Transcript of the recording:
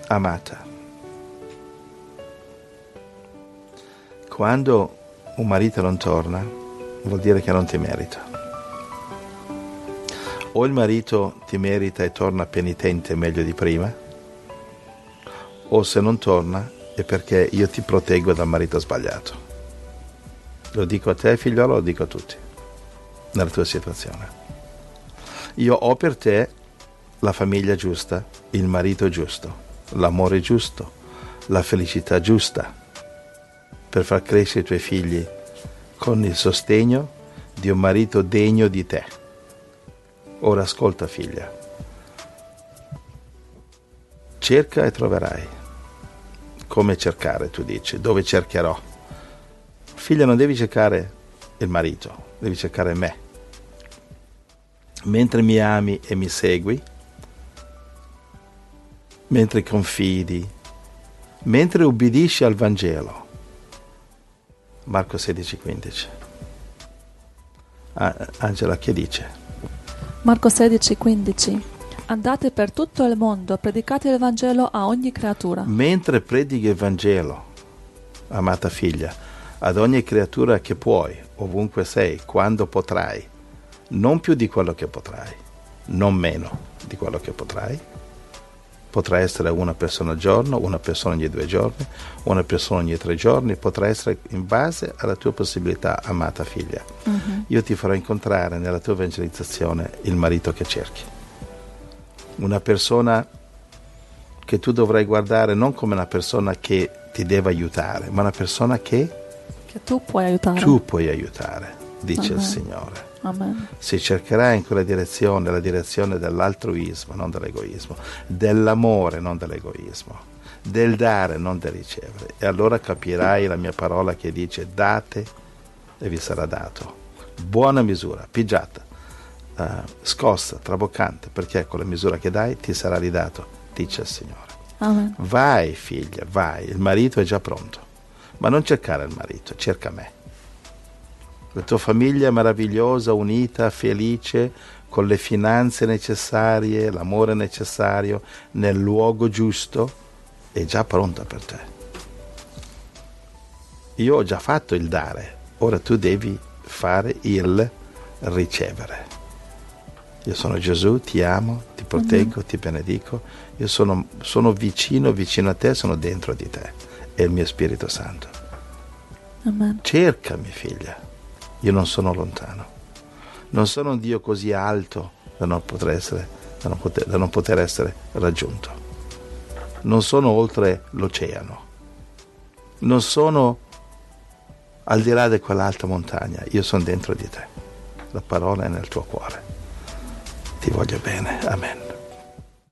amata. Quando un marito non torna, vuol dire che non ti merita. O il marito ti merita e torna penitente meglio di prima, o se non torna è perché io ti proteggo dal marito sbagliato. Lo dico a te, figliolo, lo dico a tutti, nella tua situazione. Io ho per te la famiglia giusta, il marito giusto, l'amore giusto, la felicità giusta per far crescere i tuoi figli con il sostegno di un marito degno di te. Ora ascolta, figlia. Cerca e troverai. Come cercare, tu dici? Dove cercherò? Figlia, non devi cercare il marito, devi cercare me. Mentre mi ami e mi segui, mentre confidi, mentre ubbidisci al Vangelo. Marco 16,15. Angela, che dice? Marco 16,15. Andate per tutto il mondo, predicate il Vangelo a ogni creatura. Mentre predichi il Vangelo, amata figlia, ad ogni creatura che puoi, ovunque sei, quando potrai, non più di quello che potrai, non meno di quello che potrai. Potrà essere una persona al giorno, una persona ogni 2 giorni, una persona ogni 3 giorni, potrà essere in base alla tua possibilità, amata figlia. Io ti farò incontrare nella tua evangelizzazione il marito che cerchi. Una persona che tu dovrai guardare non come una persona che ti deve aiutare, ma una persona che tu puoi aiutare. Tu puoi aiutare, dice il Signore. Amen. Si cercherà in quella direzione, la direzione dell'altruismo, non dell'egoismo, dell'amore, non dell'egoismo, del dare, non del ricevere. E allora capirai la mia parola che dice: date e vi sarà dato. Buona misura, pigiata, scossa, traboccante, perché con la misura che dai ti sarà ridato, dice il Signore. Amen. Vai, figlia, vai, il marito è già pronto, ma non cercare il marito, cerca me. La tua famiglia meravigliosa, unita, felice, con le finanze necessarie, l'amore necessario, nel luogo giusto, è già pronta per te. Io ho già fatto il dare, ora tu devi fare il ricevere. Io sono Gesù, ti amo, ti proteggo, ti benedico, io sono vicino a te, sono dentro di te, è il mio Spirito Santo. Amen. Cercami, figlia. Io non sono lontano, non sono un Dio così alto da non poter essere raggiunto. Non sono oltre l'oceano, non sono al di là di quell'alta montagna. Io sono dentro di te, la parola è nel tuo cuore. Ti voglio bene, amen.